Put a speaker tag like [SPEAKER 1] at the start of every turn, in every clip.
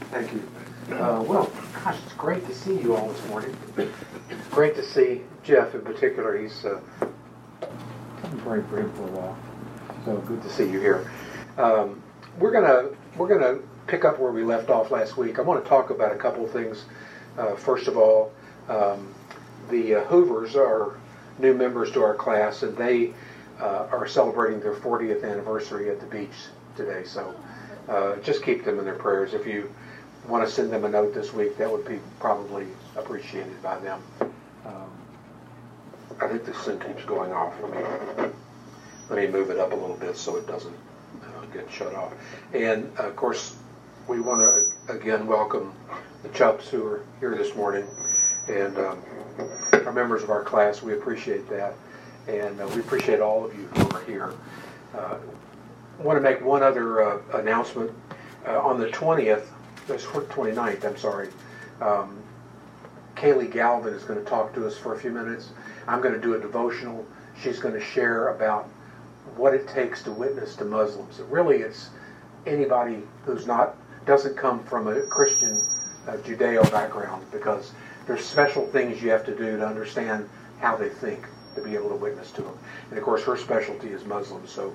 [SPEAKER 1] Thank you. Well, gosh, it's great to see you all this morning. Great to see Jeff in particular. He's taking a break for him for a while. So good to see you here. We're gonna pick up where we left off last week. I want to talk about a couple of things. First of all, the Hoovers are new members to our class, and they are celebrating their 40th anniversary at the beach today. So just keep them in their prayers. If you want to send them a note this week, that would be probably appreciated by them. I think this thing keeps going off. Let me move it up a little bit so it doesn't get shut off. And of course, we want to again welcome the Chups who are here this morning, and our members of our class. We appreciate that, and we appreciate all of you who are here. I want to make one other announcement. On the 29th, I'm sorry, Kaylee Galvin is going to talk to us for a few minutes. I'm going to do a devotional. She's going to share about what it takes to witness to Muslims. It's anybody who's doesn't come from a Christian Judeo background, because there's special things you have to do to understand how they think to be able to witness to them. And of course, her specialty is Muslims. So,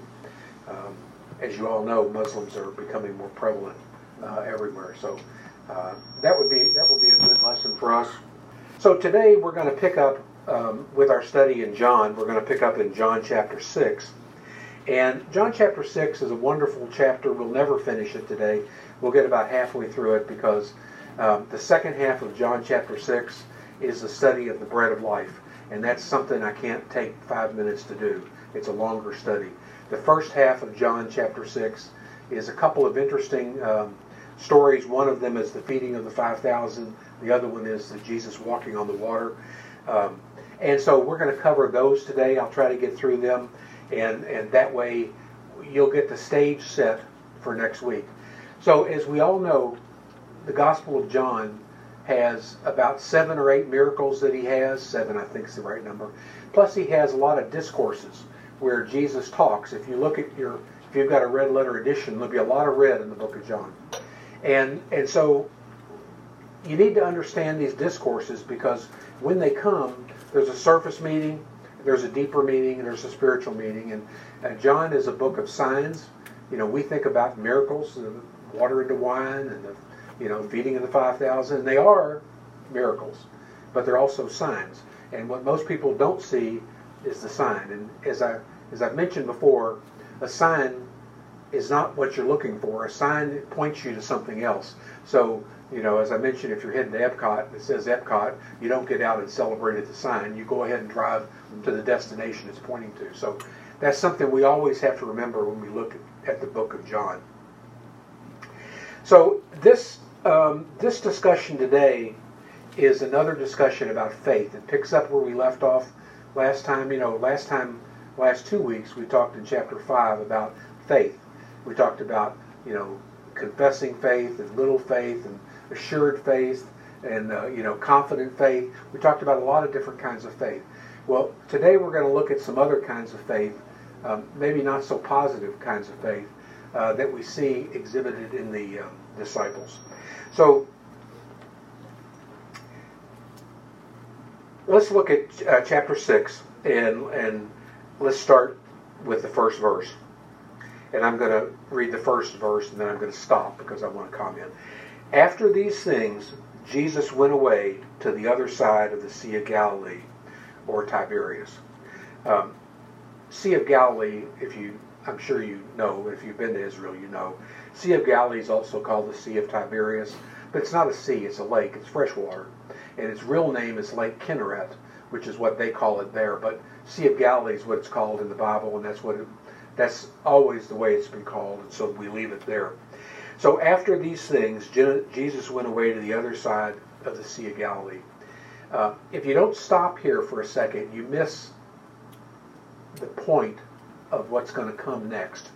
[SPEAKER 1] as you all know, Muslims are becoming more prevalent everywhere. So that would be a good lesson for us. So today we're going to pick up with our study in John. We're going to pick up in John chapter 6. And John chapter 6 is a wonderful chapter. We'll never finish it today. We'll get about halfway through it, because the second half of John chapter 6 is the study of the bread of life. And that's something I can't take 5 minutes to do. It's a longer study. The first half of John chapter 6 is a couple of interesting stories. One of them is the feeding of the 5,000. The other one is Jesus walking on the water. And so we're going to cover those today. I'll try to get through them. And that way you'll get the stage set for next week. So as we all know, the Gospel of John has about 7 or 8 miracles that he has. 7, I think, is the right number. Plus he has a lot of discourses where Jesus talks. If you look at if you've got a red letter edition, there'll be a lot of red in the book of John. And so you need to understand these discourses, because when they come, there's a surface meaning, there's a deeper meaning, and there's a spiritual meaning. And John is a book of signs. We think about miracles, the water into wine, and the feeding of the 5,000. And they are miracles, but they're also signs. And what most people don't see is the sign. And as I've mentioned before, a sign is not what you're looking for. A sign points you to something else. So, as I mentioned, if you're heading to Epcot, it says Epcot, you don't get out and celebrate at the sign. You go ahead and drive to the destination it's pointing to. So that's something we always have to remember when we look at the book of John. So this discussion today is another discussion about faith. It picks up where we left off last time. Last 2 weeks we talked in chapter 5 about faith. We talked about, confessing faith and little faith and assured faith and, confident faith. We talked about a lot of different kinds of faith. Well, today we're going to look at some other kinds of faith, maybe not so positive kinds of faith that we see exhibited in the disciples. So let's look at chapter 6, and let's start with the first verse. And I'm going to read the first verse, and then I'm going to stop because I want to comment. After these things, Jesus went away to the other side of the Sea of Galilee, or Tiberias. Sea of Galilee, I'm sure you know, if you've been to Israel, you know. Sea of Galilee is also called the Sea of Tiberias, but it's not a sea, it's a lake, it's freshwater. And its real name is Lake Kinneret, which is what they call it there. But Sea of Galilee is what it's called in the Bible, and that's always the way it's been called, and so we leave it there. So after these things, Jesus went away to the other side of the Sea of Galilee. If you don't stop here for a second, you miss the point of what's going to come next.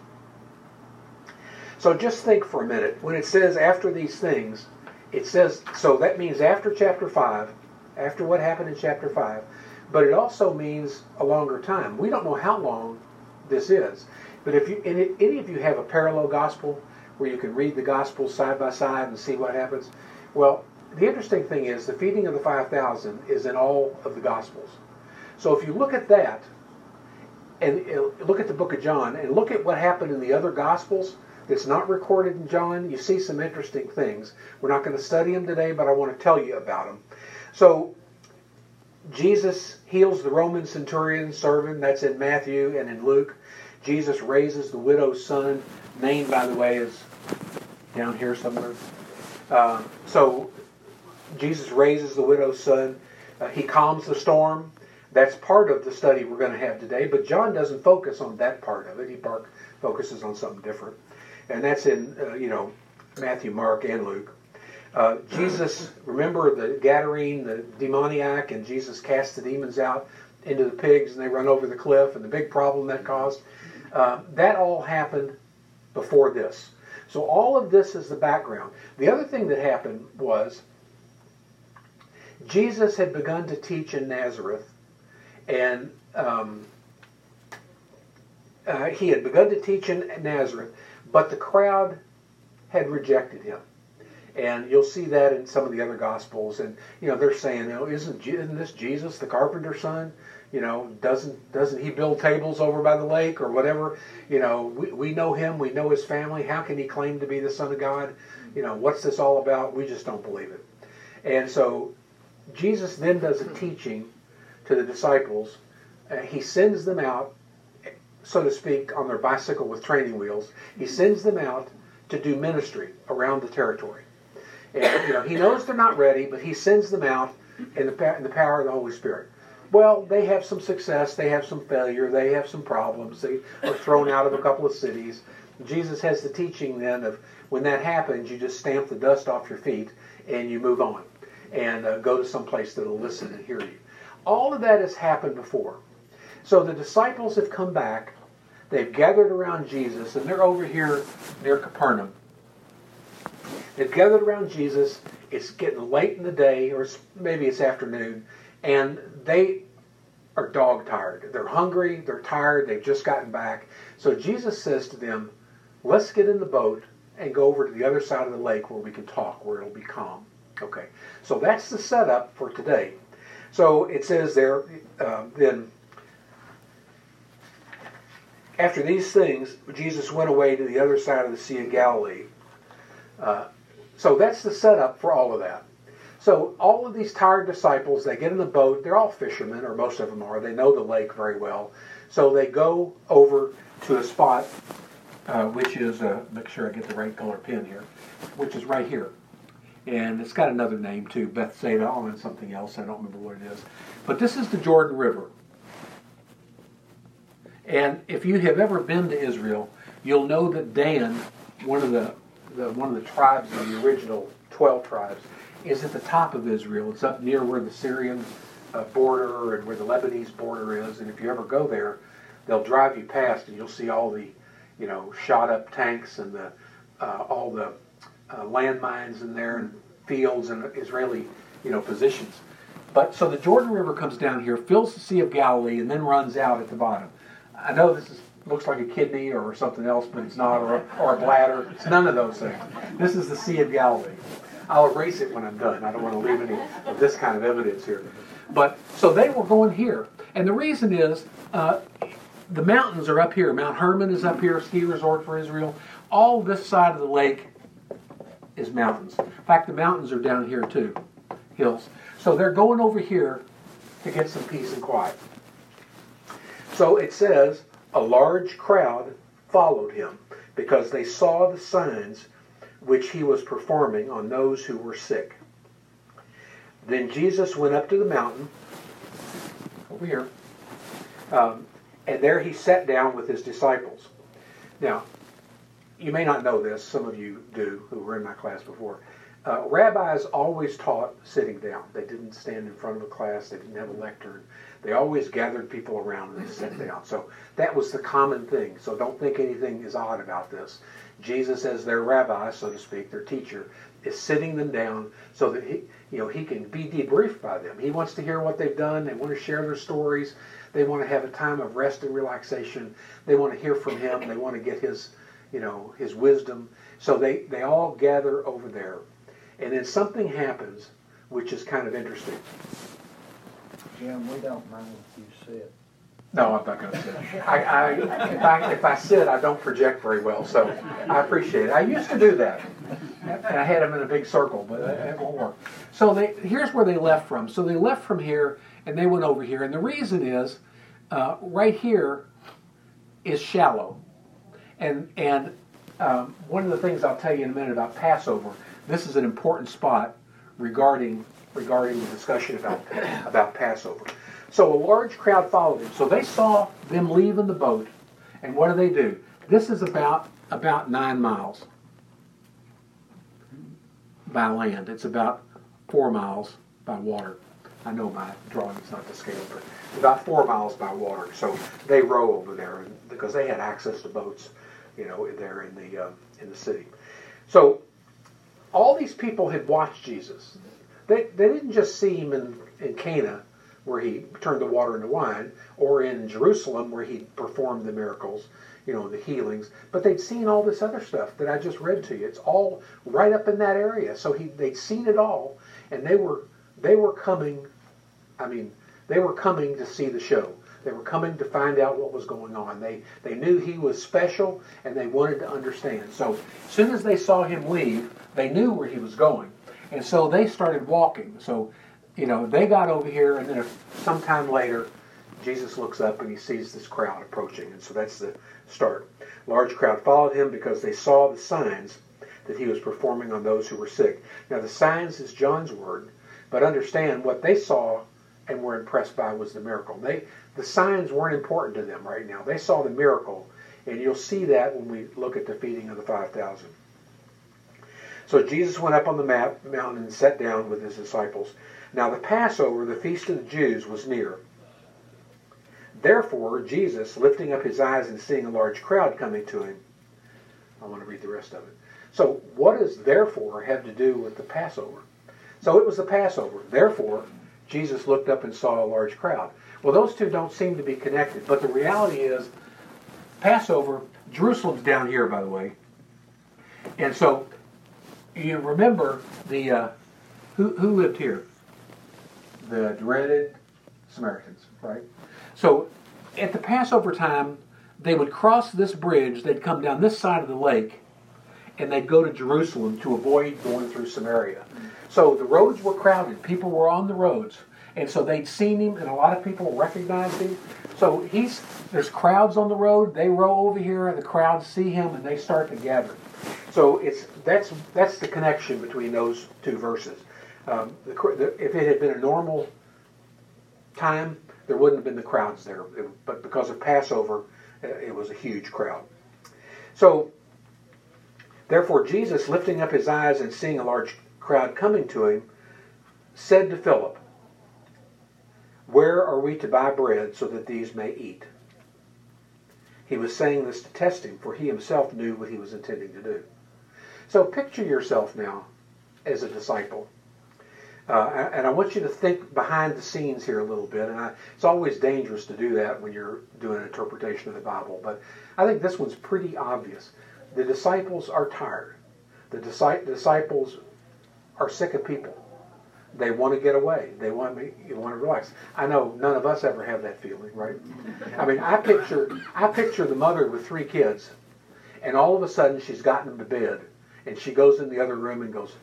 [SPEAKER 1] So just think for a minute. When it says after these things, it says, so that means after chapter 5, after what happened in chapter 5, but it also means a longer time. We don't know how long this is. But if any of you have a parallel gospel, where you can read the Gospels side by side and see what happens. Well, the interesting thing is the feeding of the 5,000 is in all of the Gospels. So if you look at that, and look at the book of John, and look at what happened in the other Gospels that's not recorded in John, you see some interesting things. We're not going to study them today, but I want to tell you about them. So, Jesus heals the Roman centurion servant, that's in Matthew and in Luke. Jesus raises the widow's son, named, by the way, is down here somewhere. So, Jesus raises the widow's son. He calms the storm. That's part of the study we're going to have today, but John doesn't focus on that part of it. He focuses on something different. And that's in, Matthew, Mark, and Luke. Jesus, remember the Gadarene, the demoniac, and Jesus cast the demons out into the pigs, and they run over the cliff, and the big problem that caused. That all happened before this. So all of this is the background. The other thing that happened was Jesus had begun to teach in Nazareth, and he had begun to teach in Nazareth, but the crowd had rejected him. And you'll see that in some of the other Gospels. And, they're saying, isn't this Jesus, the carpenter's son? Doesn't he build tables over by the lake or whatever? We know him. We know his family. How can he claim to be the Son of God? What's this all about? We just don't believe it. And so Jesus then does a teaching to the disciples. He sends them out, so to speak, on their bicycle with training wheels. He sends them out to do ministry around the territory. And, he knows they're not ready, but he sends them out in the power of the Holy Spirit. Well, they have some success, they have some failure, they have some problems. They are thrown out of a couple of cities. Jesus has the teaching then of when that happens, you just stamp the dust off your feet and you move on and go to some place that will listen and hear you. All of that has happened before. So the disciples have come back. They've gathered around Jesus, and they're over here near Capernaum. They've gathered around Jesus. It's getting late in the day, or maybe it's afternoon, and they are dog tired. They're hungry, they're tired, they've just gotten back. So Jesus says to them, let's get in the boat and go over to the other side of the lake where we can talk, where it'll be calm. Okay, so that's the setup for today. So it says there, then, after these things, Jesus went away to the other side of the Sea of Galilee. So that's the setup for all of that. So all of these tired disciples, they get in the boat. They're all fishermen, or most of them are. They know the lake very well. So they go over to a spot, which is, make sure I get the right color pen here, which is right here. And it's got another name too, Bethsaida, and something else. I don't remember what it is. But this is the Jordan River. And if you have ever been to Israel, you'll know that Dan, one of the tribes of the original 12 tribes, is at the top of Israel. It's up near where the Syrian border and where the Lebanese border is. And if you ever go there, they'll drive you past, and you'll see all the, shot up tanks and all the landmines in there and fields and Israeli, positions. But so the Jordan River comes down here, fills the Sea of Galilee, and then runs out at the bottom. I know this looks like a kidney or something else, but it's not, or a bladder. It's none of those things. This is the Sea of Galilee. I'll erase it when I'm done. I don't want to leave any of this kind of evidence here. But so they were going here, and the reason is the mountains are up here. Mount Hermon is up here, ski resort for Israel. All this side of the lake is mountains. In fact, the mountains are down here too, hills. So they're going over here to get some peace and quiet. So it says, a large crowd followed him because they saw the signs which he was performing on those who were sick. Then Jesus went up to the mountain, over here, and there he sat down with his disciples. Now, you may not know this, some of you do who were in my class before. Rabbis always taught sitting down. They didn't stand in front of a class, they didn't have a lectern. They always gathered people around and they sat down. So that was the common thing. So don't think anything is odd about this. Jesus, as their rabbi, so to speak, their teacher, is sitting them down so that he can be debriefed by them. He wants to hear what they've done. They want to share their stories. They want to have a time of rest and relaxation. They want to hear from him. They want to get his wisdom. So they all gather over there. And then something happens, which is kind of interesting.
[SPEAKER 2] Jim, we don't mind if you sit.
[SPEAKER 1] No, I'm not going to sit. If I sit, I don't project very well, so I appreciate it. I used to do that, and I had them in a big circle, but it won't work. So here's where they left from. So they left from here, and they went over here. And the reason is, right here is shallow. And one of the things I'll tell you in a minute about Passover, this is an important spot regarding the discussion about Passover. So a large crowd followed him. So they saw them leaving the boat, and what do? This is about 9 miles by land. It's about 4 miles by water. I know my drawing is not to scale, but about 4 miles by water. So they row over there because they had access to boats, there in the city. So all these people had watched Jesus. They didn't just see him in Cana, where he turned the water into wine, or in Jerusalem, where he performed the miracles, the healings. But they'd seen all this other stuff that I just read to you. It's all right up in that area. So they'd seen it all, and they were coming. They were coming to see the show. They were coming to find out what was going on. They knew he was special, and they wanted to understand. So as soon as they saw him leave, they knew where he was going, and so they started walking. So they got over here, and then sometime later, Jesus looks up and he sees this crowd approaching, and so that's the start. Large crowd followed him because they saw the signs that he was performing on those who were sick. Now, the signs is John's word, but understand what they saw and were impressed by was the miracle. The signs weren't important to them right now. They saw the miracle, and you'll see that when we look at the feeding of the 5,000. So Jesus went up on the mountain and sat down with his disciples. Now the Passover, the feast of the Jews, was near. Therefore, Jesus, lifting up his eyes and seeing a large crowd coming to him, I want to read the rest of it. So what does therefore have to do with the Passover? So it was the Passover. Therefore, Jesus looked up and saw a large crowd. Well, those two don't seem to be connected, but the reality is, Passover, Jerusalem's down here, by the way. And so, you remember who lived here? The dreaded Samaritans, right? So at the Passover time, they would cross this bridge, they'd come down this side of the lake, and they'd go to Jerusalem to avoid going through Samaria. So the roads were crowded, people were on the roads, and so they'd seen him, and a lot of people recognized him. So there's crowds on the road, they row over here, and the crowds see him, and they start to gather. So that's the connection between those two verses. If it had been a normal time, there wouldn't have been the crowds there. But because of Passover, it was a huge crowd. So, therefore, Jesus, lifting up his eyes and seeing a large crowd coming to him, said to Philip, "Where are we to buy bread so that these may eat?" He was saying this to test him, for he himself knew what he was intending to do. So picture yourself now as a disciple. And I want you to think behind the scenes here a little bit. And it's always dangerous to do that when you're doing an interpretation of the Bible. But I think this one's pretty obvious. The disciples are tired. The disciples are sick of people. They want to get away. You want to relax. I know none of us ever have that feeling, right? I mean, I picture the mother with 3 kids, and all of a sudden she's gotten them to bed, and she goes in the other room and goes,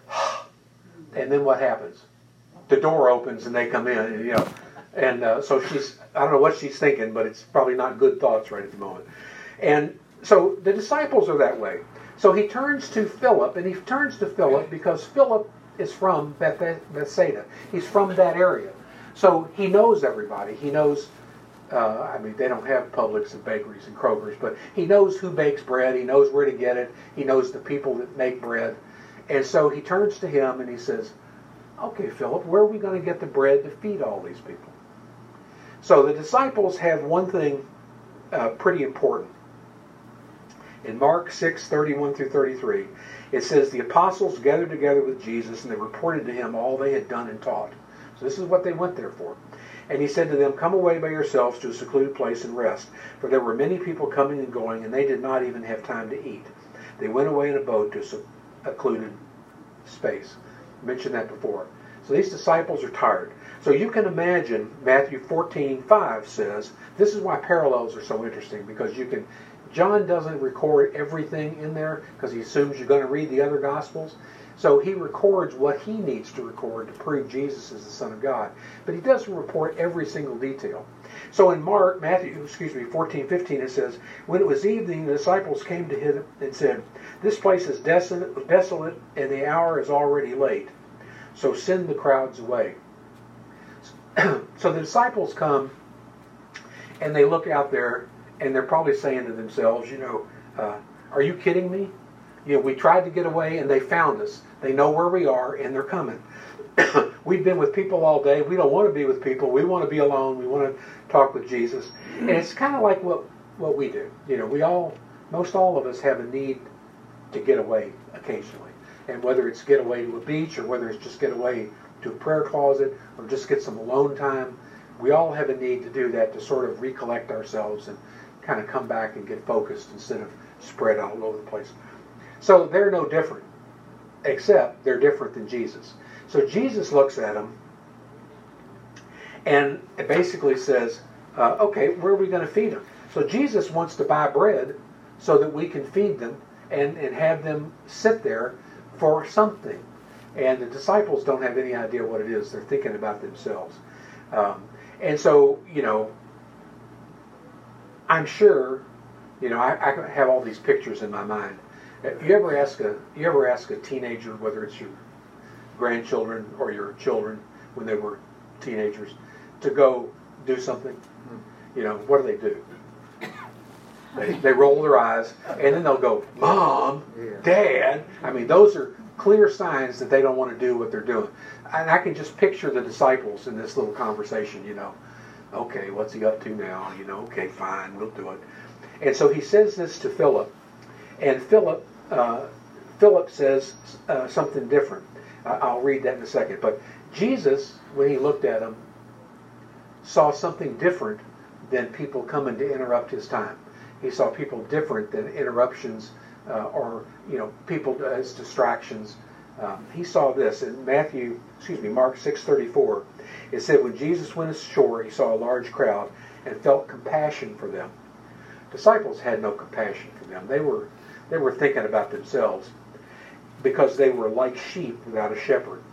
[SPEAKER 1] and then what happens? The door opens and they come in, and so I don't know what she's thinking, but it's probably not good thoughts right at the moment. And so the disciples are that way. So he turns to Philip, and he turns to Philip because Philip is from Bethsaida. He's from that area. So he knows everybody. He knows, they don't have Publix and bakeries and Kroger's, but he knows who bakes bread. He knows where to get it. He knows the people that make bread. And so he turns to him and he says, "Okay, Philip, where are we going to get the bread to feed all these people?" So the disciples have one thing pretty important. In Mark 6:31 through 33, it says, "The apostles gathered together with Jesus, and they reported to him all they had done and taught." So this is what they went there for. "And he said to them, 'Come away by yourselves to a secluded place and rest.' For there were many people coming and going, and they did not even have time to eat. They went away in a boat to a secluded space. I mentioned that before. So these disciples are tired. So you can imagine Matthew 14:5 says, this is why parallels are so interesting, because John doesn't record everything in there because he assumes you're going to read the other Gospels. So he records what he needs to record to prove Jesus is the Son of God. But he doesn't report every single detail. So in Matthew 14:15, it says, when it was evening, the disciples came to him and said, this place is desolate, and the hour is already late. So send the crowds away. So the disciples come, and they look out there, and they're probably saying to themselves, are you kidding me? We tried to get away, and they found us. They know where we are, and they're coming. We've been with people all day. We don't want to be with people. We want to be alone. We want to talk with Jesus. And it's kind of like what we do. Most all of us have a need to get away occasionally. And whether it's get away to a beach, or whether it's just get away to a prayer closet, or just get some alone time, we all have a need to do that, to sort of recollect ourselves and kind of come back and get focused instead of spread out all over the place. So they're no different, except they're different than Jesus. So Jesus looks at them and it basically says, okay, where are we going to feed them? So Jesus wants to buy bread so that we can feed them and have them sit there for something. And the disciples don't have any idea what it is. They're thinking about themselves. And so, I'm sure, I have all these pictures in my mind. You ever ask a teenager, whether it's your grandchildren or your children when they were teenagers, to go do something? What do? They roll their eyes, and then they'll go, Mom, Dad. I mean, those are clear signs that they don't want to do what they're doing. And I can just picture the disciples in this little conversation, Okay, what's he up to now? Okay, fine, we'll do it. And so he says this to Philip, and Philip says something different. I'll read that in a second. But Jesus, when he looked at him, saw something different than people coming to interrupt his time. He saw people different than interruptions or people as distractions. He saw this in Mark 6:34. It said, when Jesus went ashore, he saw a large crowd and felt compassion for them. Disciples had no compassion for them. They were thinking about themselves because they were like sheep without a shepherd.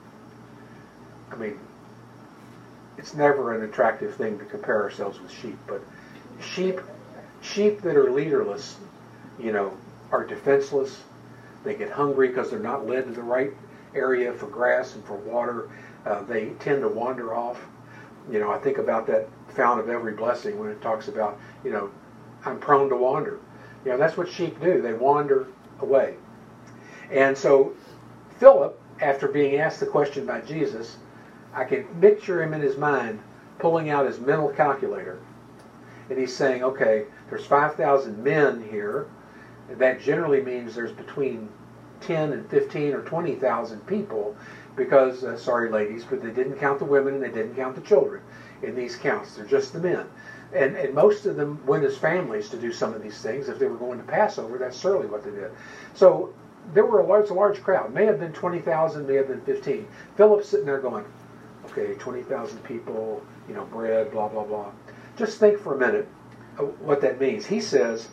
[SPEAKER 1] I mean, it's never an attractive thing to compare ourselves with sheep, but sheep that are leaderless, are defenseless. They get hungry because they're not led to the right area for grass and for water. They tend to wander off. I think about that fount of every blessing when it talks about, I'm prone to wander. That's what sheep do. They wander away. And so Philip, after being asked the question by Jesus, I can picture him in his mind pulling out his mental calculator. And he's saying, okay, there's 5,000 men here. That generally means there's between 10 and 15 or 20,000 people because, sorry ladies, but they didn't count the women and they didn't count the children in these counts. They're just the men. And most of them went as families to do some of these things. If they were going to Passover, that's certainly what they did. So there were a large crowd. May have been 20,000, may have been 15. Philip's sitting there going, okay, 20,000 people, bread, blah, blah, blah. Just think for a minute what that means. He says,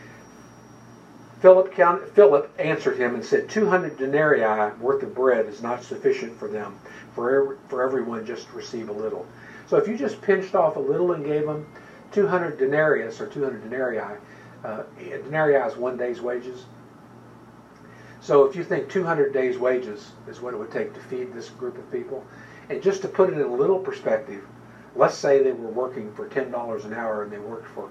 [SPEAKER 1] Philip answered him and said, 200 denarii worth of bread is not sufficient for them, for everyone just to receive a little. So if you just pinched off a little and gave them 200 denarius or 200 denarii, denarii is 1 day's wages. So if you think 200 days' wages is what it would take to feed this group of people, and just to put it in a little perspective, let's say they were working for $10 an hour and they worked for,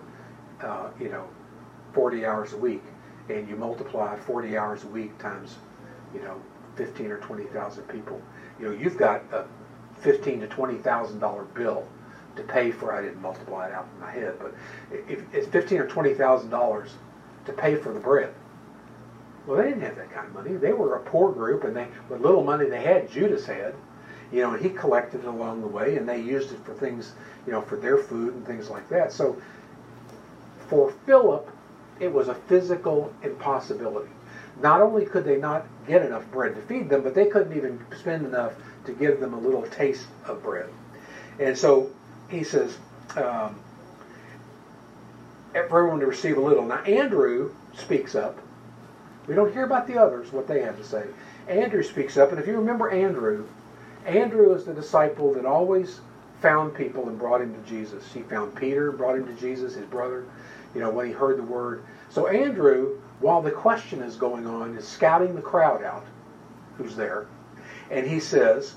[SPEAKER 1] 40 hours a week, and you multiply 40 hours a week times, 15 or 20,000 people. You've got a $15,000 to $20,000 bill to pay for. I didn't multiply it out in my head, but if it's $15,000 or $20,000 to pay for the bread. Well, they didn't have that kind of money. They were a poor group, and what little money they had, Judas had. And he collected it along the way, and they used it for things, for their food and things like that. So for Philip, it was a physical impossibility. not only could they not get enough bread to feed them, but they couldn't even spend enough to give them a little taste of bread. And so he says, for everyone to receive a little. Now Andrew speaks up. We don't hear about the others, what they have to say. Andrew speaks up, and if you remember Andrew is the disciple that always found people and brought him to Jesus. He found Peter, brought him to Jesus, his brother, when he heard the word. So Andrew, while the question is going on, is scouting the crowd out who's there. And he says,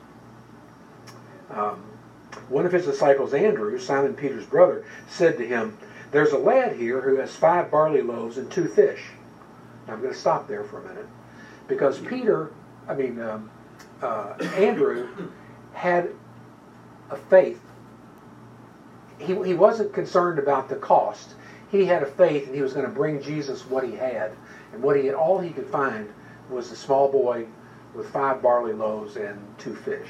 [SPEAKER 1] one of his disciples, Andrew, Simon Peter's brother, said to him, "There's a lad here who has 5 barley loaves and 2 fish." Now I'm going to stop there for a minute. Because Andrew had a faith. He wasn't concerned about the cost. He had a faith, and he was going to bring Jesus what he had. And all he could find was a small boy with 5 barley loaves and 2 fish.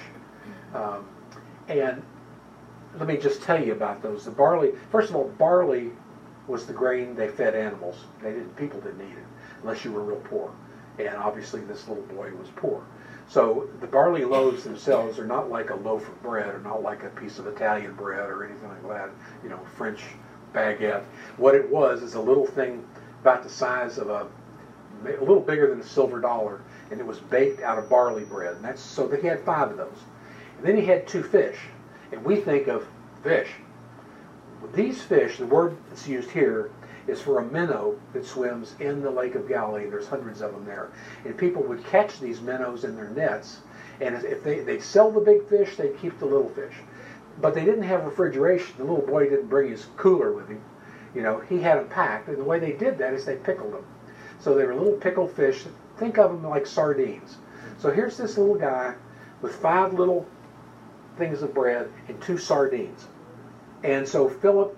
[SPEAKER 1] And let me just tell you about those. The barley, first of all, barley was the grain they fed animals. People didn't eat it unless you were real poor. And obviously this little boy was poor. So the barley loaves themselves are not like a loaf of bread, or not like a piece of Italian bread or anything like that, French baguette. What it was is a little thing about the size of a little bigger than a silver dollar, and it was baked out of barley bread. And so he had 5 of those. And then he had 2 fish. And we think of fish. These fish, the word that's used here, is for a minnow that swims in the Lake of Galilee. There's hundreds of them there. And people would catch these minnows in their nets, and if they'd sell the big fish, they'd keep the little fish. But they didn't have refrigeration. The little boy didn't bring his cooler with him. He had them packed, and the way they did that is they pickled them. So they were little pickled fish. Think of them like sardines. So here's this little guy with 5 little things of bread and 2 sardines. And so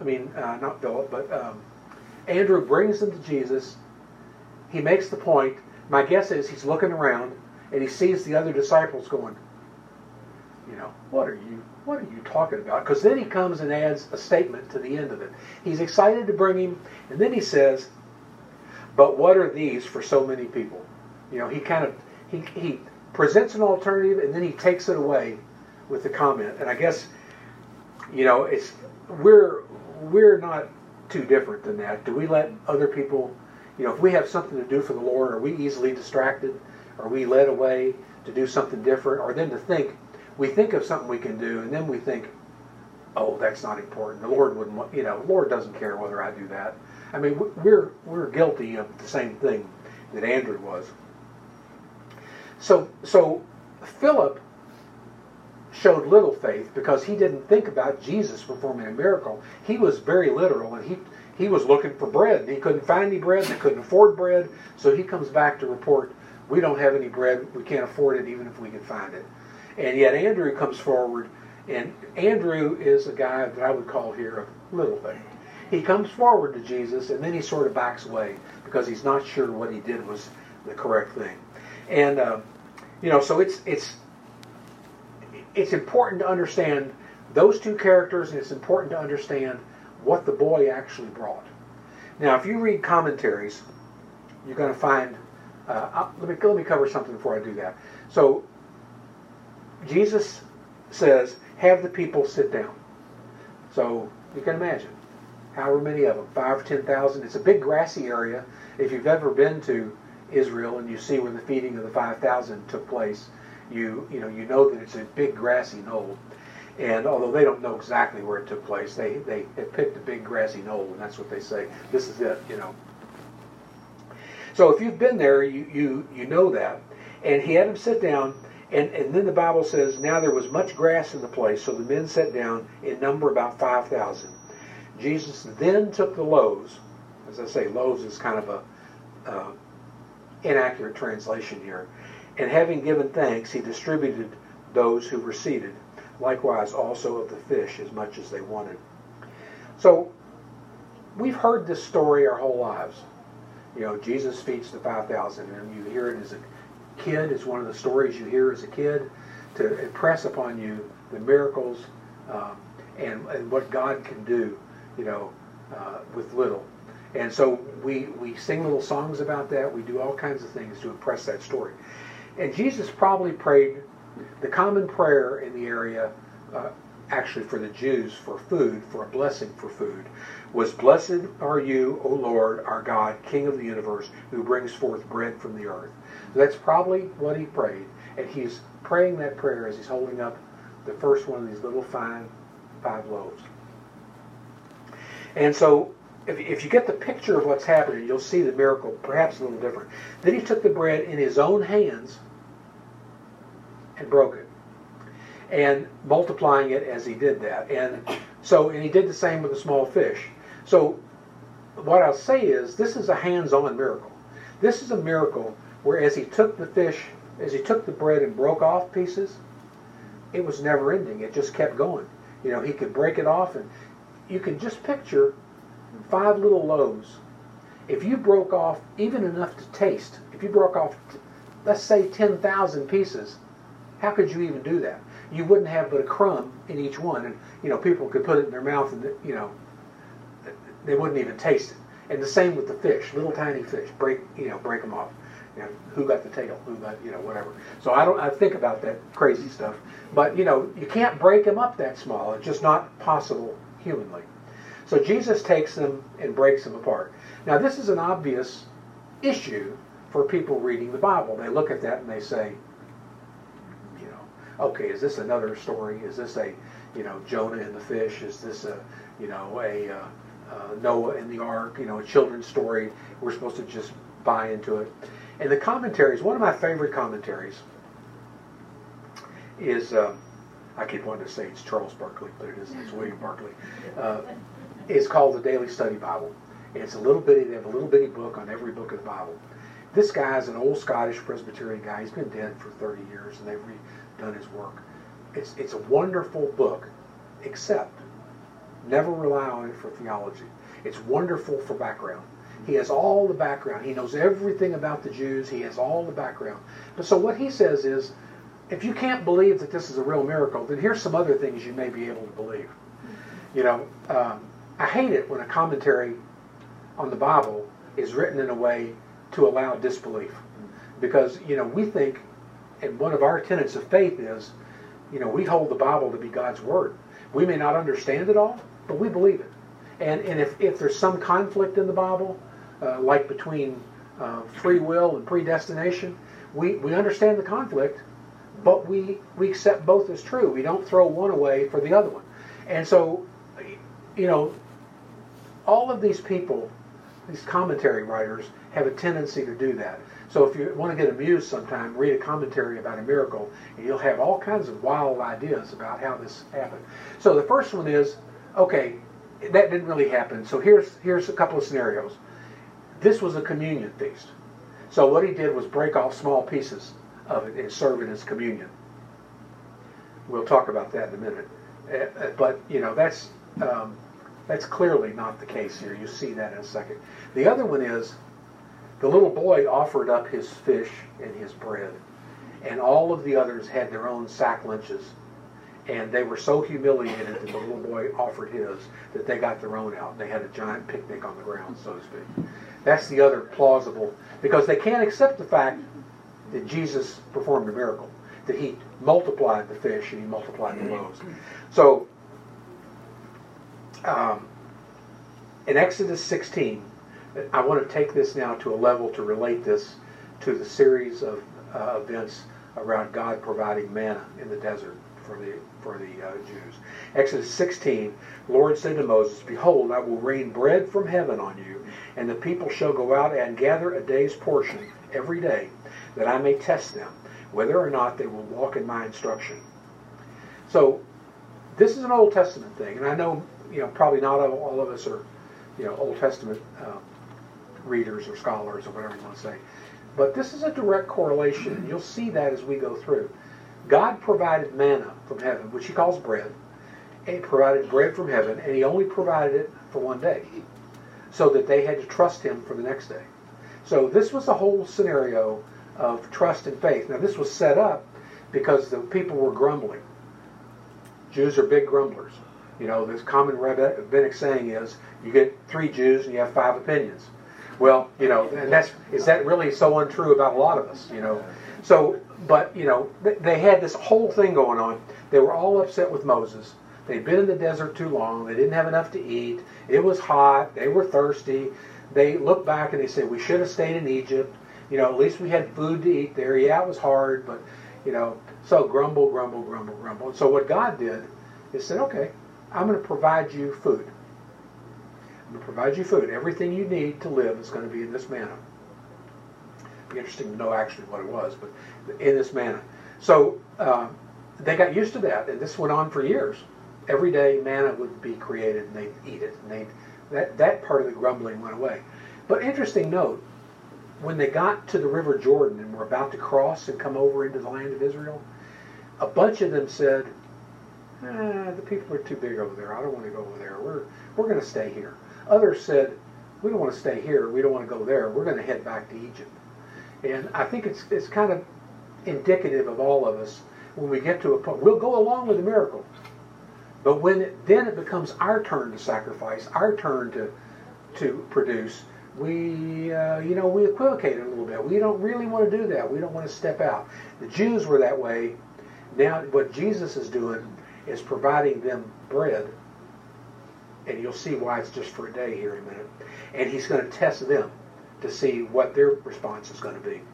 [SPEAKER 1] Andrew brings them to Jesus. He makes the point. My guess is he's looking around and he sees the other disciples going, what are you talking about? Because then he comes and adds a statement to the end of it. He's excited to bring him, and then he says, "But what are these for so many people?" He presents an alternative, and then he takes it away with the comment. And I guess, we're not too different than that. Do we let other people, if we have something to do for the Lord, are we easily distracted? Are we led away to do something different? Or then we think of something we can do, and then we think, oh, that's not important. The Lord wouldn't, the Lord doesn't care whether I do that. I mean, we're guilty of the same thing that Andrew was. So Philip showed little faith because he didn't think about Jesus performing a miracle. He was very literal, and he was looking for bread. He couldn't find any bread. They couldn't afford bread. So he comes back to report, we don't have any bread. We can't afford it even if we can find it. And yet Andrew comes forward, and Andrew is a guy that I would call here a little faith. He comes forward to Jesus, and then he sort of backs away because he's not sure what he did was the correct thing. And so it's important to understand those 2 characters, and it's important to understand what the boy actually brought. Now, if you read commentaries, you're going to find. Let me cover something before I do that. So Jesus says, "Have the people sit down." So you can imagine, however many of them, 5,000 or 10,000. It's a big grassy area. If you've ever been to Israel and you see where the feeding of the 5,000 took place, you know that it's a big grassy knoll. And although they don't know exactly where it took place, they have picked a big grassy knoll, and that's what they say. This is it, So if you've been there, you know that. And he had them sit down, and then the Bible says, now there was much grass in the place, so the men sat down in number about 5,000. Jesus then took the loaves. As I say, loaves is kind of a inaccurate translation here. And having given thanks, he distributed those who were seated, likewise also of the fish as much as they wanted. So we've heard this story our whole lives. Jesus feeds the 5,000, and you hear it as a kid. It's one of the stories you hear as a kid to impress upon you the miracles and what God can do, with little. And so we sing little songs about that. We do all kinds of things to impress that story. And Jesus probably prayed the common prayer in the area, actually for the Jews, for food, for a blessing for food, was, "Blessed are you, O Lord, our God, King of the universe, who brings forth bread from the earth." So that's probably what he prayed. And he's praying that prayer as he's holding up the first one of these little fine 5 loaves. And so if you get the picture of what's happening, you'll see the miracle perhaps a little different. Then he took the bread in his own hands and broke it, and multiplying it as he did that. And he did the same with the small fish. So what I'll say is, this is a hands-on miracle. This is a miracle where as he took the fish, as he took the bread and broke off pieces, it was never ending. It just kept going. You know, he could break it off, and you can just picture 5 little loaves. If you broke off even enough to taste, if you broke off, let's say 10,000 pieces, how could you even do that? You wouldn't have but a crumb in each one, and people could put it in their mouth, and they wouldn't even taste it. And the same with the fish, little tiny fish. Break them off. Who got the tail? Who got whatever? So I think about that crazy stuff. But you can't break them up that small. It's just not possible humanly. So Jesus takes them and breaks them apart. Now this is an obvious issue for people reading the Bible. They look at that and they say, okay, is this another story? Is this a Jonah and the fish? Is this a Noah and the ark? A children's story? We're supposed to just buy into it. And the commentaries, one of my favorite commentaries is, I keep wanting to say it's Charles Barkley, but it's William Barkley. It's called the Daily Study Bible. It's they have a little bitty book on every book of the Bible. This guy's an old Scottish Presbyterian guy. He's been dead for 30 years, and they've redone his work. It's a wonderful book, except never rely on it for theology. It's wonderful for background. He has all the background. He knows everything about the Jews. He has all the background. But so what he says is, if you can't believe that this is a real miracle, then here's some other things you may be able to believe. I hate it when a commentary on the Bible is written in a way to allow disbelief. Because, we think, and one of our tenets of faith is, we hold the Bible to be God's Word. We may not understand it all, but we believe it. And if there's some conflict in the Bible, like between free will and predestination, we understand the conflict, but we accept both as true. We don't throw one away for the other one. And so, all of these people, these commentary writers, have a tendency to do that. So if you want to get amused sometime, read a commentary about a miracle, and you'll have all kinds of wild ideas about how this happened. So the first one is, okay, that didn't really happen. So here's a couple of scenarios. This was a communion feast. So what he did was break off small pieces of it and serve it as communion. We'll talk about that in a minute. But that's clearly not the case here. You see that in a second. The other one is, the little boy offered up his fish and his bread, and all of the others had their own sack lunches, and they were so humiliated that the little boy offered his that they got their own out. They had a giant picnic on the ground, so to speak. That's the other plausible, because they can't accept the fact that Jesus performed a miracle, that he multiplied the fish and he multiplied the loaves. So, in Exodus 16, I want to take this now to a level to relate this to the series of events around God providing manna in the desert for the Jews. Exodus 16, the Lord said to Moses, "Behold, I will rain bread from heaven on you, and the people shall go out and gather a day's portion every day, that I may test them, whether or not they will walk in my instruction." So, this is an Old Testament thing, and I know probably not all of us are Old Testament readers or scholars or whatever you want to say. But this is a direct correlation, and you'll see that as we go through. God provided manna from heaven, which he calls bread. And he provided bread from heaven, and he only provided it for one day, so that they had to trust him for the next day. So this was a whole scenario of trust and faith. Now this was set up because the people were grumbling. Jews are big grumblers. This common rabbinic saying is, you get 3 Jews and you have 5 opinions. Well, and is that really so untrue about a lot of us, So, but, they had this whole thing going on. They were all upset with Moses. They'd been in the desert too long. They didn't have enough to eat. It was hot. They were thirsty. They look back and they say, we should have stayed in Egypt. At least we had food to eat there. Yeah, it was hard, but, so grumble, grumble, grumble, grumble. And so what God did is said, okay, I'm going to provide you food. I'm going to provide you food. Everything you need to live is going to be in this manna. It'd be interesting to know actually what it was, but in this manna. So they got used to that, and this went on for years. Every day manna would be created, and they'd eat it, and that part of the grumbling went away. But interesting note, when they got to the River Jordan and were about to cross and come over into the land of Israel, a bunch of them said, the people are too big over there. I don't want to go over there. We're going to stay here. Others said, we don't want to stay here. We don't want to go there. We're going to head back to Egypt. And I think it's kind of indicative of all of us when we get to a point. We'll go along with the miracle. But then it becomes our turn to sacrifice, our turn to produce, we equivocate a little bit. We don't really want to do that. We don't want to step out. The Jews were that way. Now what Jesus is doing is providing them bread, and you'll see why it's just for a day here in a minute. And he's going to test them to see what their response is going to be.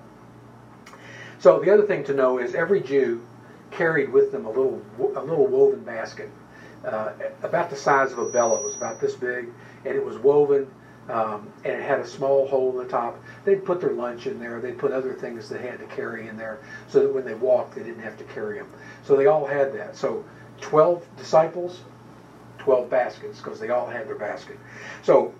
[SPEAKER 1] So the other thing to know is every Jew carried with them a little woven basket, about the size of a bellows, about this big, and it was woven, and it had a small hole in the top. They'd put their lunch in there. They'd put other things they had to carry in there, so that when they walked, they didn't have to carry them. So they all had that. So 12 disciples, 12 baskets, because they all had their basket. So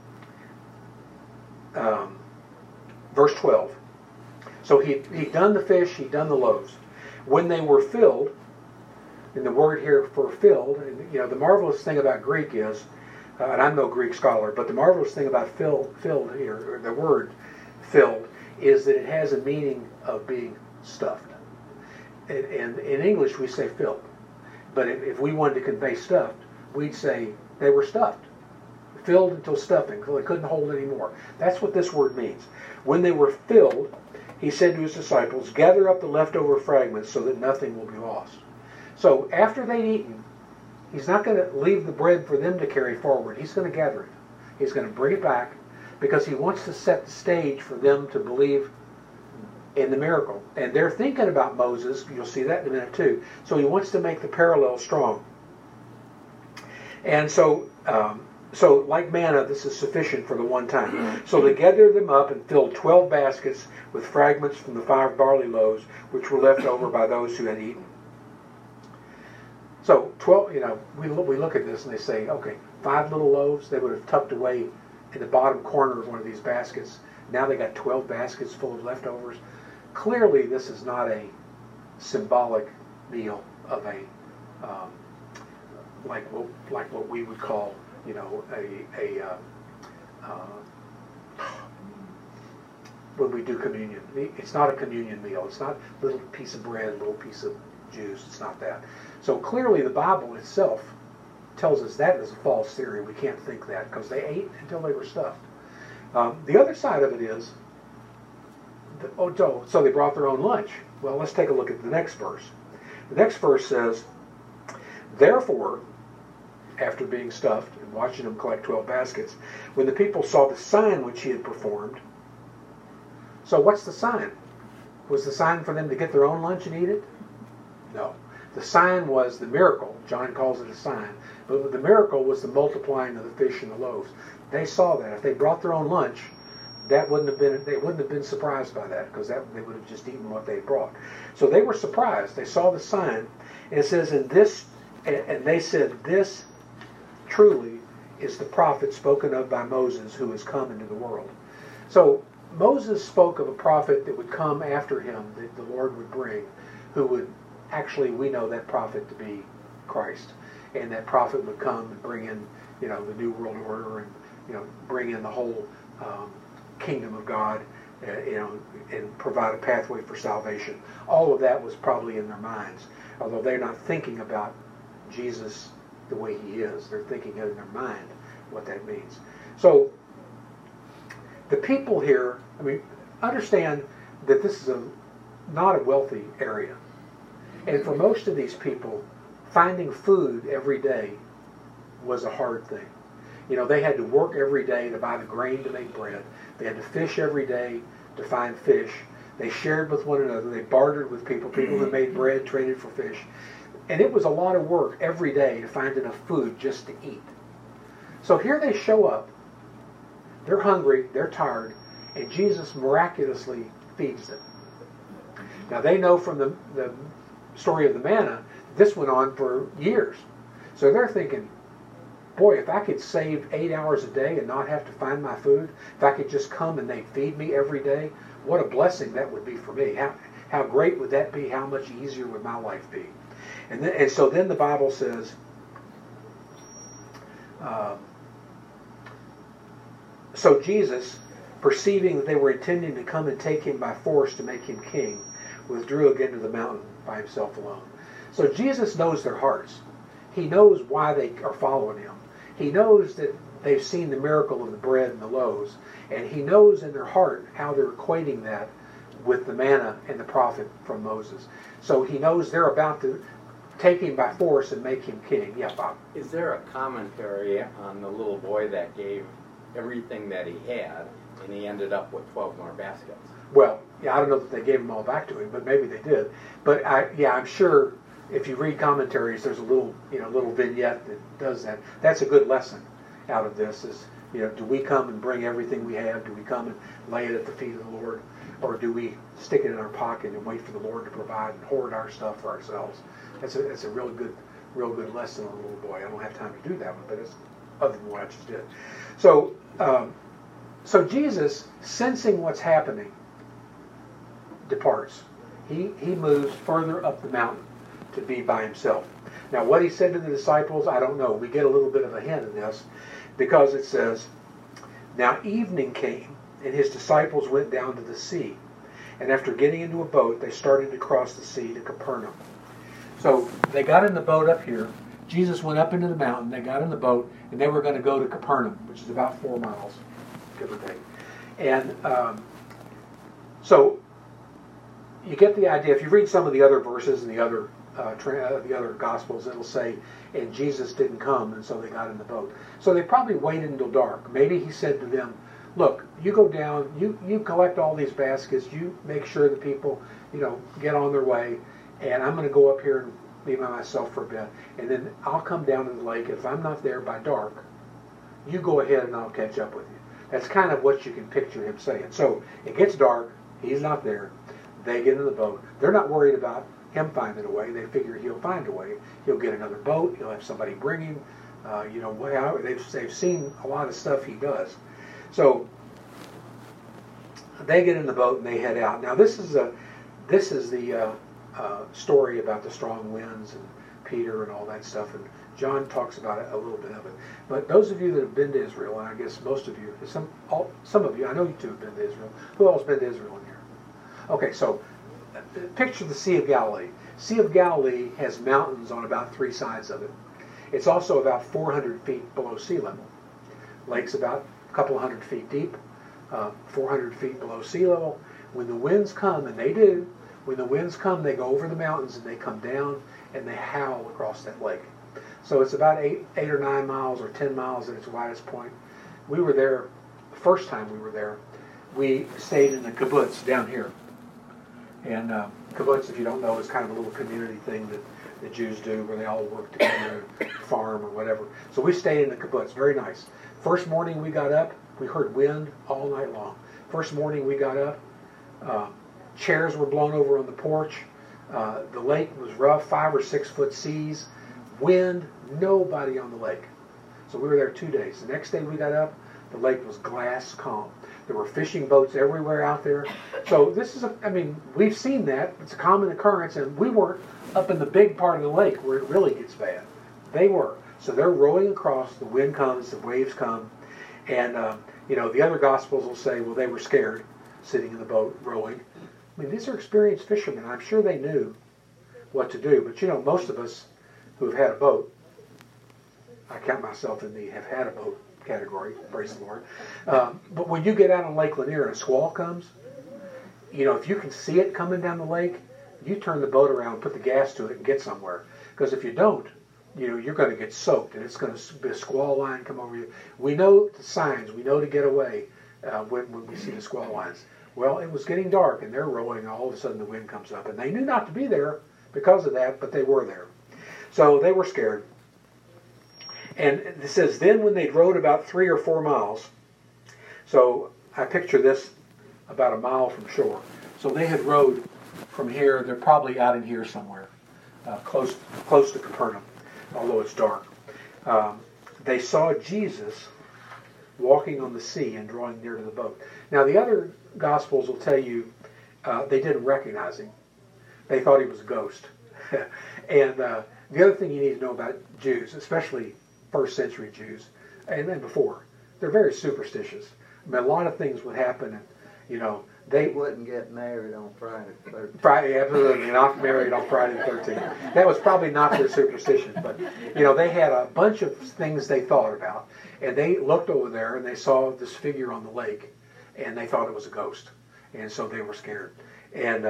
[SPEAKER 1] verse 12. So he'd done the fish, he'd done the loaves. When they were filled, and the word here for filled, the marvelous thing about Greek is, and I'm no Greek scholar, but the marvelous thing about filled here, or the word filled, is that it has a meaning of being stuffed. And in English we say filled. But if we wanted to convey stuffed, we'd say they were stuffed. Filled until stuffing, so they couldn't hold any more. That's what this word means. When they were filled, he said to his disciples, gather up the leftover fragments so that nothing will be lost. So after they'd eaten, he's not going to leave the bread for them to carry forward. He's going to gather it. He's going to bring it back because he wants to set the stage for them to believe in the miracle. And they're thinking about Moses. You'll see that in a minute too. So he wants to make the parallel strong. And so like manna, this is sufficient for the one time. So they gathered them up and filled 12 baskets with fragments from the 5 barley loaves, which were left over by those who had eaten. So 12, we look at this and they say, okay, 5 little loaves they would have tucked away in the bottom corner of one of these baskets. Now they got 12 baskets full of leftovers. Clearly, this is not a symbolic meal of a like what we would call, when we do communion. It's not a communion meal. It's not a little piece of bread, a little piece of juice. It's not that. So clearly the Bible itself tells us that is a false theory. We can't think that because they ate until they were stuffed. The other side of it is, so they brought their own lunch. Well, let's take a look at the next verse. The next verse says, therefore, after being stuffed and watching them collect 12 baskets, when the people saw the sign which he had performed. So what's the sign? Was the sign for them to get their own lunch and eat it? No. The sign was the miracle. John calls it a sign. But the miracle was the multiplying of the fish and the loaves. They saw that. If they brought their own lunch, they wouldn't have been surprised by that, because they would have just eaten what they brought. So they were surprised. They saw the sign. And it says, and they said, this truly is the prophet spoken of by Moses, who has come into the world. So Moses spoke of a prophet that would come after him, that the Lord would bring, who would, actually we know that prophet to be Christ. And that prophet would come and bring in, the New World Order, and, bring in the whole kingdom of God, and provide a pathway for salvation. All of that was probably in their minds, although they're not thinking about Jesus the way he is. They're thinking in their mind what that means. So the people here, I mean, understand that this is not a wealthy area. And for most of these people, finding food every day was a hard thing. You know, they had to work every day to buy the grain to make bread. They had to fish every day to find fish. They shared with one another. They bartered with people. People that made bread traded for fish. And it was a lot of work every day to find enough food just to eat. So here they show up. They're hungry. They're tired. And Jesus miraculously feeds them. Now they know from the story of the manna, this went on for years. So they're thinking, boy, if I could save 8 hours a day and not have to find my food, if I could just come and they feed me every day, what a blessing that would be for me. How great would that be? How much easier would my life be? And so then the Bible says, so Jesus, perceiving that they were intending to come and take him by force to make him king, withdrew again to the mountain by himself alone. So Jesus knows their hearts. He knows why they are following him. He knows that they've seen the miracle of the bread and the loaves, and he knows in their heart how they're equating that with the manna and the prophet from Moses. So he knows they're about to take him by force and make him king. Yeah, Bob.
[SPEAKER 3] Is there a commentary on the little boy that gave everything that he had, and he ended up with 12 more baskets?
[SPEAKER 1] Well, yeah, I don't know that they gave them all back to him, but maybe they did. But I'm sure if you read commentaries, there's a little vignette that does that. That's a good lesson out of this. Is do we come and bring everything we have? Do we come and lay it at the feet of the Lord, or do we stick it in our pocket and wait for the Lord to provide and hoard our stuff for ourselves? That's a real good lesson on a little boy. I don't have time to do that one, but it's other than what I just did. So, so Jesus, sensing what's happening, departs. He moves further up the mountain to be by himself. Now, what he said to the disciples, I don't know. We get a little bit of a hint in this because it says, now evening came, and his disciples went down to the sea. And after getting into a boat, they started to cross the sea to Capernaum. So they got in the boat up here. Jesus went up into the mountain. They got in the boat, and they were going to go to Capernaum, which is about 4 miles, give or take. And so you get the idea. If you read some of the other verses in the other Gospels, it'll say, and Jesus didn't come, and so they got in the boat. So they probably waited until dark. Maybe he said to them, look, you go down, you collect all these baskets, you make sure the people, get on their way, and I'm going to go up here and be by myself for a bit, and then I'll come down to the lake. If I'm not there by dark, you go ahead and I'll catch up with you. That's kind of what you can picture him saying. So it gets dark, he's not there, they get in the boat. They're not worried about him finding a way. They figure he'll find a way. He'll get another boat, he'll have somebody bring him, they've seen a lot of stuff he does. So they get in the boat and they head out. Now this is the story about the strong winds and Peter and all that stuff, and John talks about it, a little bit of it. But those of you that have been to Israel, and I guess most of you, some of you, I know you two have been to Israel. Who else been to Israel in here? Okay, so picture the Sea of Galilee. Sea of Galilee has mountains on about 3 sides of it. It's also about 400 feet below sea level. Lake's about a couple of 100 feet deep, 400 feet below sea level. When the winds come, and they do, when the winds come, they go over the mountains and they come down and they howl across that lake. So it's about 8 or 9 miles or 10 miles at its widest point. We were there, the first time we were there, we stayed in the kibbutz down here. And kibbutz, if you don't know, is kind of a little community thing that the Jews do where they all work together, farm or whatever. So we stayed in the kibbutz, very nice. First morning we got up, we heard wind all night long. First morning we got up, chairs were blown over on the porch. The lake was rough, 5 or 6 foot seas, wind, nobody on the lake. So we were there 2 days. The next day we got up, the lake was glass calm. There were fishing boats everywhere out there. So this is, we've seen that. It's a common occurrence, and we weren't up in the big part of the lake where it really gets bad. They were. So they're rowing across, the wind comes, the waves come, and, the other Gospels will say, well, they were scared, sitting in the boat, rowing. These are experienced fishermen. I'm sure they knew what to do. But, most of us who have had a boat, I count myself in the have had a boat, category, praise the Lord. But when you get out on Lake Lanier and a squall comes, you know, if you can see it coming down the lake, you turn the boat around, put the gas to it, and get somewhere. Because if you don't, you know, you're going to get soaked, and it's going to be a squall line come over you. We know the signs. We know to get away when we see the squall lines. Well, it was getting dark, and they're rowing, and all of a sudden the wind comes up. And they knew not to be there because of that, but they were there. So they were scared. And it says, then when they'd rowed about 3 or 4 miles, so I picture this about a mile from shore. So they had rowed from here, they're probably out in here somewhere, close to Capernaum, although it's dark. They saw Jesus walking on the sea and drawing near to the boat. Now the other Gospels will tell you they didn't recognize him. They thought he was a ghost. And the other thing you need to know about Jews, especially first century Jews, and then before, they're very superstitious. I mean, a lot of things would happen, and you know,
[SPEAKER 2] They wouldn't get married on Friday the 13th.
[SPEAKER 1] Friday, absolutely not married on Friday the 13th. That was probably not their superstition, but you know, they had a bunch of things they thought about, and they looked over there and they saw this figure on the lake, and they thought it was a ghost, and so they were scared. And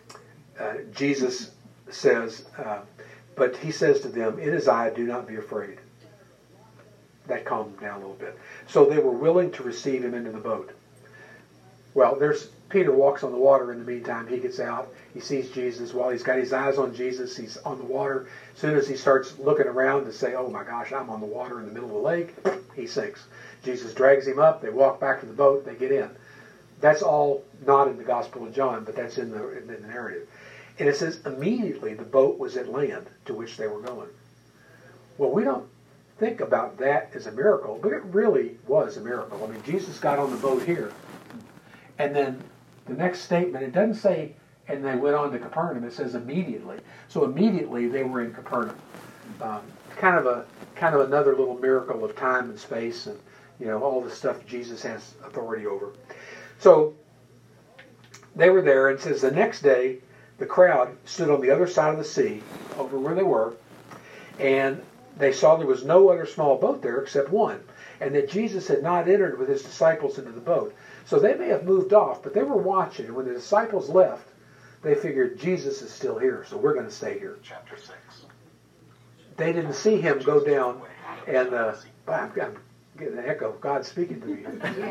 [SPEAKER 1] Jesus says, but he says to them, "It is I, do not be afraid." That calmed them down a little bit. So they were willing to receive him into the boat. Well, Peter walks on the water in the meantime. He gets out. He sees Jesus. While he's got his eyes on Jesus, he's on the water. As soon as he starts looking around to say, oh my gosh, I'm on the water in the middle of the lake, he sinks. Jesus drags him up. They walk back to the boat. They get in. That's all not in the Gospel of John, but that's in the narrative. And it says, immediately the boat was at land to which they were going. Well, we don't think about that as a miracle, but it really was a miracle. I mean, Jesus got on the boat here. And then the next statement, it doesn't say, and they went on to Capernaum. It says immediately. So immediately they were in Capernaum. Kind of another little miracle of time and space, and you know, all the stuff Jesus has authority over. So they were there, and it says the next day the crowd stood on the other side of the sea, over where they were, and they saw there was no other small boat there except one, and that Jesus had not entered with his disciples into the boat. So they may have moved off, but they were watching. And when the disciples left, they figured Jesus is still here, so we're going to stay here.
[SPEAKER 4] Chapter 6.
[SPEAKER 1] They didn't see him go down, and I'm getting an echo of God speaking to me.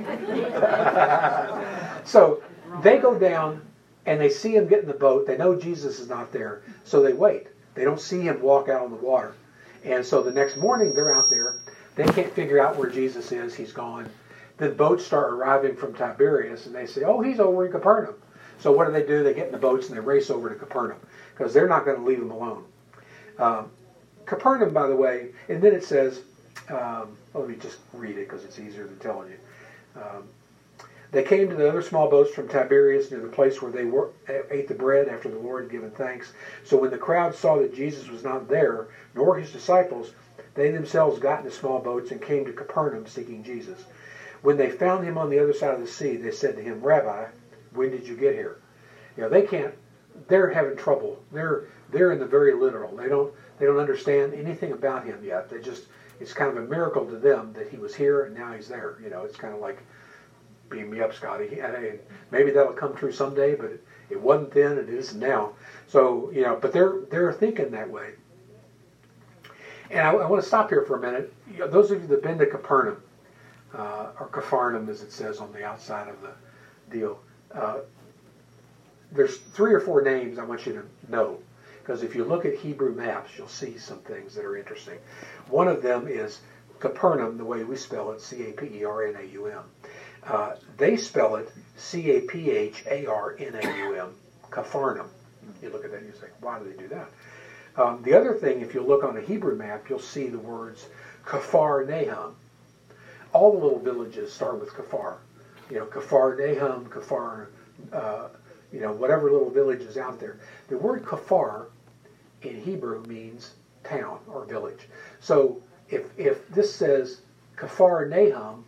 [SPEAKER 1] So they go down, and they see him get in the boat. They know Jesus is not there, so they wait. They don't see him walk out on the water. And so the next morning, they're out there. They can't figure out where Jesus is. He's gone. Then boats start arriving from Tiberias, and they say, oh, he's over in Capernaum. So what do? They get in the boats, and they race over to Capernaum, because they're not going to leave him alone. Capernaum, by the way, and then it says, let me just read it, because it's easier than telling you. They came to the other small boats from Tiberias near the place where they ate the bread after the Lord had given thanks. So when the crowd saw that Jesus was not there, nor his disciples, they themselves got into small boats and came to Capernaum seeking Jesus. When they found him on the other side of the sea, they said to him, Rabbi, when did you get here? You know, they're having trouble. They're in the very literal. They don't understand anything about him yet. It's kind of a miracle to them that he was here and now he's there. You know, it's kind of like, beam me up, Scotty. And maybe that'll come true someday, but it wasn't then and it isn't now. So, you know, but they're thinking that way. And I want to stop here for a minute. You know, those of you that have been to Capernaum, or Capharnaum as it says on the outside of the deal, there's 3 or 4 names I want you to know. Because if you look at Hebrew maps, you'll see some things that are interesting. One of them is Capernaum, the way we spell it, C-A-P-E-R-N-A-U-M. They spell it C-A-P-H-A-R-N-A-U-M, Capharnaum. You look at that and you say, why do they do that? The other thing, if you look on a Hebrew map, you'll see the words Kafar Nahum. All the little villages start with Kafar. You know, Kafar Nahum, Kafar, you know, whatever little village is out there. The word Kafar in Hebrew means town or village. So if this says Kafar Nahum,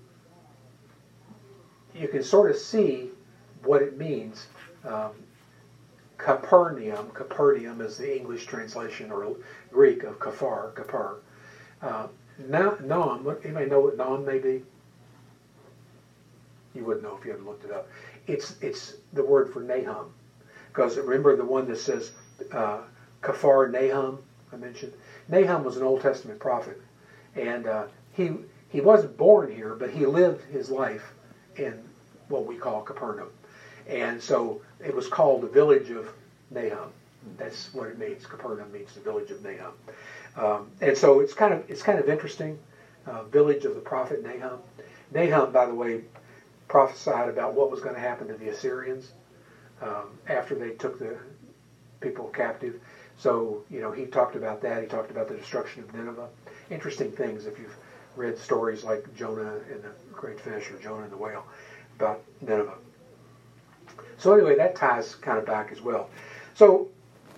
[SPEAKER 1] you can sort of see what it means. Capernaum is the English translation or Greek of Kafar. Nom. Anybody know what Nom may be? You wouldn't know if you hadn't looked it up. It's the word for Nahum. Because remember the one that says Kafar Nahum I mentioned? Nahum was an Old Testament prophet. And he wasn't born here, but he lived his life in what we call Capernaum. And so it was called the village of Nahum. That's what it means. Capernaum means the village of Nahum. And so it's kind of interesting. Village of the prophet Nahum. Nahum, by the way, prophesied about what was going to happen to the Assyrians after they took the people captive. So, he talked about that. He talked about the destruction of Nineveh. Interesting things if you've read stories like Jonah and the Great Fish or Jonah and the Whale about Nineveh. So anyway, that ties kind of back as well. So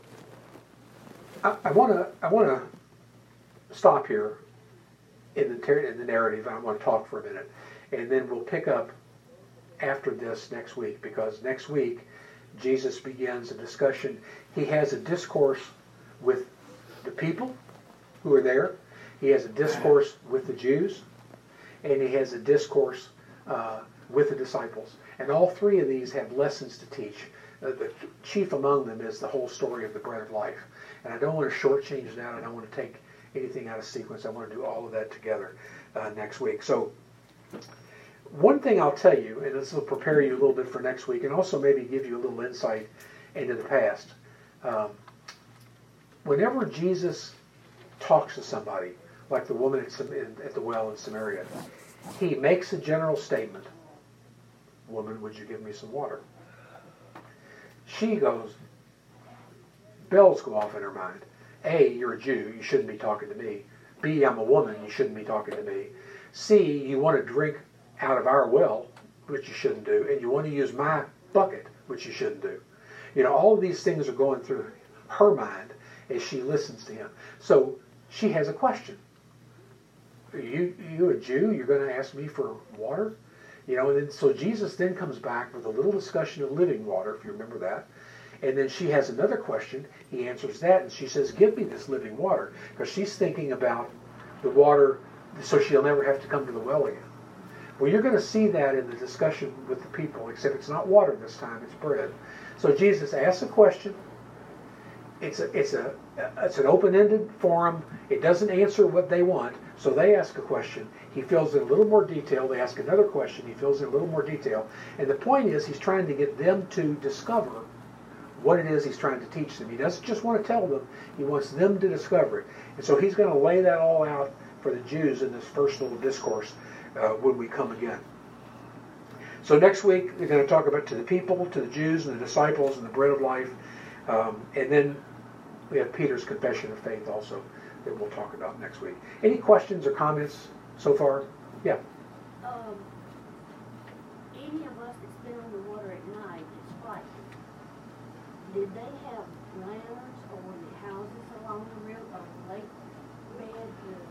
[SPEAKER 1] I want to stop here in the narrative. I want to talk for a minute, and then we'll pick up after this next week, because next week Jesus begins a discussion. He has a discourse with the people who are there. He has a discourse with the Jews, and he has a discourse with the disciples. And all three of these have lessons to teach. The chief among them is the whole story of the bread of life. And I don't want to shortchange that. I don't want to take anything out of sequence. I want to do all of that together next week. So one thing I'll tell you, and this will prepare you a little bit for next week, and also maybe give you a little insight into the past. Whenever Jesus talks to somebody, like the woman at the well in Samaria, he makes a general statement. Woman, would you give me some water? She goes, bells go off in her mind. A, you're a Jew, you shouldn't be talking to me. B, I'm a woman, you shouldn't be talking to me. C, you want to drink out of our well, which you shouldn't do, and you want to use my bucket, which you shouldn't do. All of these things are going through her mind as she listens to him. So she has a question. Are you a Jew? You're going to ask me for water? And then, so Jesus then comes back with a little discussion of living water, if you remember that. And then she has another question. He answers that, and she says, give me this living water. Because she's thinking about the water so she'll never have to come to the well again. Well, you're going to see that in the discussion with the people, except it's not water this time, it's bread. So Jesus asks a question. It's an open-ended forum. It doesn't answer what they want, so they ask a question. He fills in a little more detail. They ask another question. He fills in a little more detail. And the point is, he's trying to get them to discover what it is he's trying to teach them. He doesn't just want to tell them. He wants them to discover it. And so he's going to lay that all out for the Jews in this first little discourse when we come again. So next week, they're going to talk about to the people, to the Jews, and the disciples, and the bread of life. And then we have Peter's confession of faith also that we'll talk about next week. Any questions or comments so far? Yeah.
[SPEAKER 4] Any of us that's been on the water at night is frightened. Did they have lanterns, or were there houses along the river or the lake bed?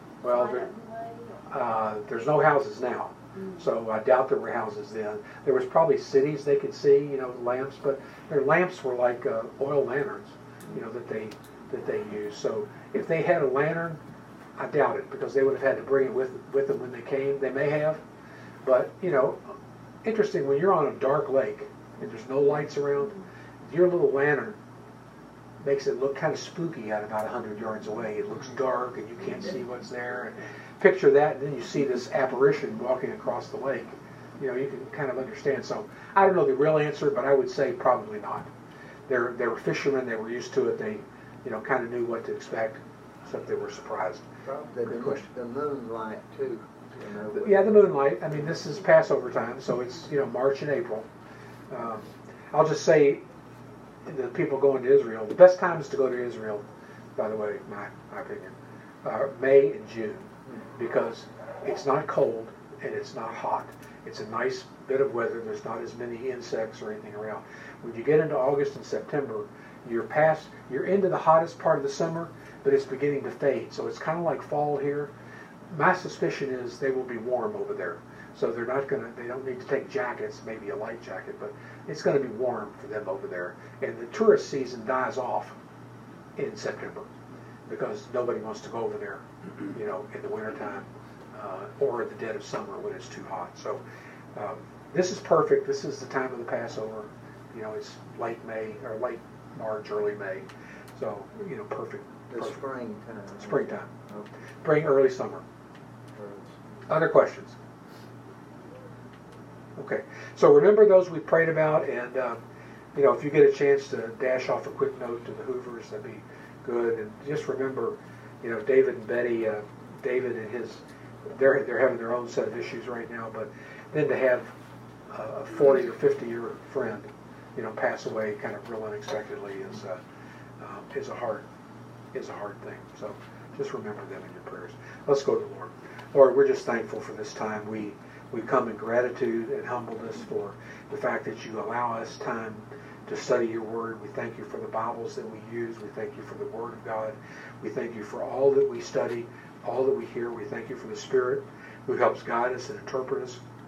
[SPEAKER 1] Well, there's no houses now. So I doubt there were houses then. There was probably cities they could see, lamps, but their lamps were like oil lanterns, that they used. So if they had a lantern, I doubt it, because they would have had to bring it with them when they came. They may have, but interesting, when you're on a dark lake and there's no lights around, your little lantern makes it look kind of spooky at about 100 yards away. It looks dark and you can't see what's there. And picture that, and then you see this apparition walking across the lake. You can kind of understand. So I don't know the real answer, but I would say probably not. They were fishermen. They were used to it. They, kind of knew what to expect, except they were surprised.
[SPEAKER 2] The moonlight too.
[SPEAKER 1] Yeah, the moonlight. I mean, this is Passover time, so it's March and April. I'll just say, the people going to Israel, the best times to go to Israel, by the way, my opinion, are May and June, because it's not cold and it's not hot. It's a nice bit of weather. There's not as many insects or anything around. When you get into August and September, you're into the hottest part of the summer, but it's beginning to fade. So it's kind of like fall here. My suspicion is they will be warm over there. So they don't need to take jackets, maybe a light jacket, but it's going to be warm for them over there. And the tourist season dies off in September. because nobody wants to go over there, you know, in the wintertime or in the dead of summer when it's too hot. So this is perfect. This is the time of the Passover. You know, it's late May or late March, early May. So, you know, perfect.
[SPEAKER 2] The
[SPEAKER 1] perfect.
[SPEAKER 2] springtime.
[SPEAKER 1] Springtime.
[SPEAKER 2] Okay.
[SPEAKER 1] Spring, early summer. Other questions? Okay. So remember those we prayed about, and you know, if you get a chance to dash off a quick note to the Hoovers, that'd be good. And just remember, you know, David and Betty, David and his, they're having their own set of issues right now, but then to have a 40 or 50-year friend, you know, pass away kind of real unexpectedly is a hard thing. So just remember them in your prayers. Let's go to the Lord. Lord, we're just thankful for this time. We come in gratitude and humbleness for the fact that you allow us time to study your word. We thank you for the Bibles that we use. We thank you for the word of God. We thank you for all that we study, all that we hear. We thank you for the Spirit who helps guide us and interpret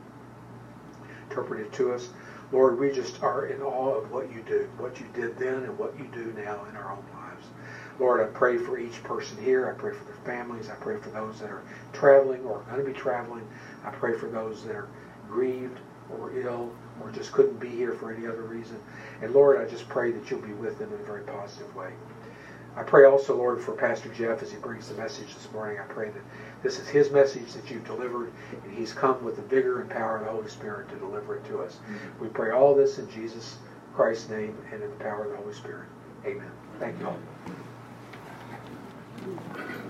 [SPEAKER 1] it to us. Lord, we just are in awe of what you do, what you did then and what you do now in our own lives. Lord, I pray for each person here. I pray for their families. I pray for those that are traveling or going to be traveling. I pray for those that are grieved or ill or just couldn't be here for any other reason. And Lord, I just pray that you'll be with them in a very positive way. I pray also, Lord, for Pastor Jeff as he brings the message this morning. I pray that this is his message that you've delivered, and he's come with the vigor and power of the Holy Spirit to deliver it to us. We pray all this in Jesus Christ's name and in the power of the Holy Spirit. Amen. Thank you all.